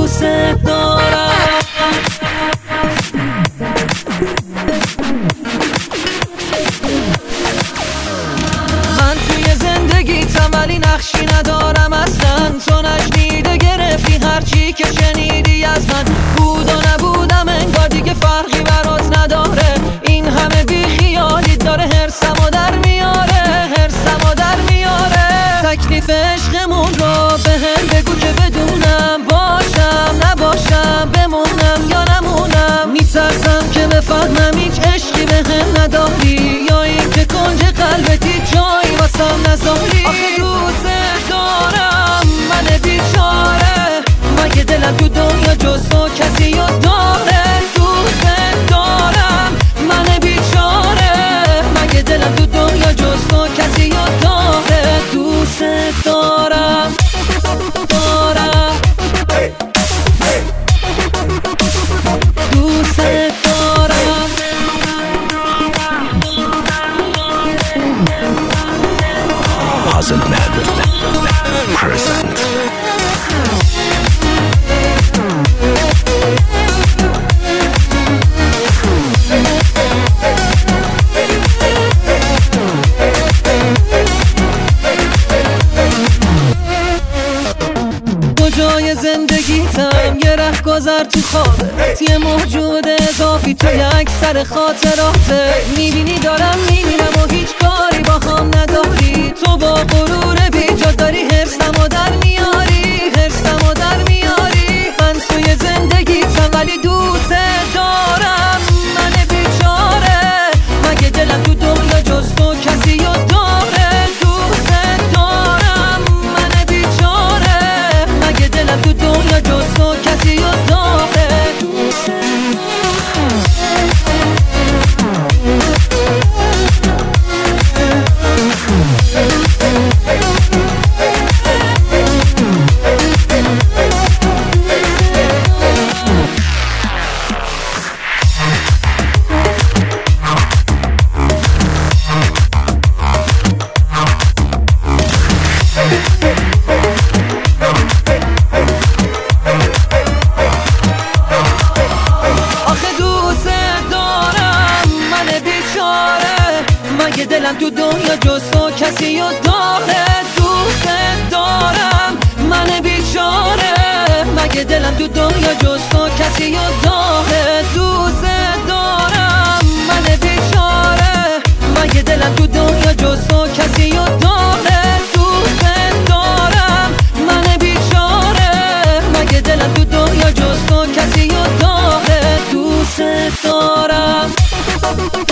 دوست دارم. من توی زندگیتم ولی نقشی ندارم اصلا، تو نشنیده گرفتی هرچی که شنیدی از من. بود و نبودم انگار دیگه فرقی برات نداره، این همه بی خیالی داره هرسمو در میاره، هرسمو در میاره. تکلیف عشقمون رو به هم بگو که بدونم، باشم نباشم، بمونم یا نمونم. میترسم که بفهمم هیچ عشقی به هم نداری، یا این که کنج قلبتی جایی واسم نذاری. آخه دوست دارم من بیچاره، مگه دلم تو دنیا جز تو کسی رو داره؟ دوست دارم من بیچاره، مگه دلم تو دنیا جز تو کسی رو داره؟ دوست دارم دارم دوست دارم. Puzzle Man present. کجای زندگیتم یه ره گذر تو خوابت، یه موجود اضافی تو یک سر خاطراته. میبینی دارم میمیرم و هیچ کاری با هم نداری، تو با غرور بیجا داری هرسمو در میاری، هرسمو در میاری. من توی زندگیتم ولی دوست دارم من بیچاره، مگه دلم تو دنیا جز تو کسی رو داره؟ دوست دارم من بیچاره، مگه دلم تو دنیا جز تو کسی رو داره؟ دوست مگه دلم تو دنیا جز تو کسی رو داره؟ دوست دارم من بیچاره، مگه دلم تو دنیا جز تو کسی رو داره؟ دوست دارم من بیچاره، مگه دلم تو دنیا جز تو کسی رو داره؟ دوست دارم من بیچاره، مگه دلم تو دنیا جز تو کسی رو داره؟ دوست دارم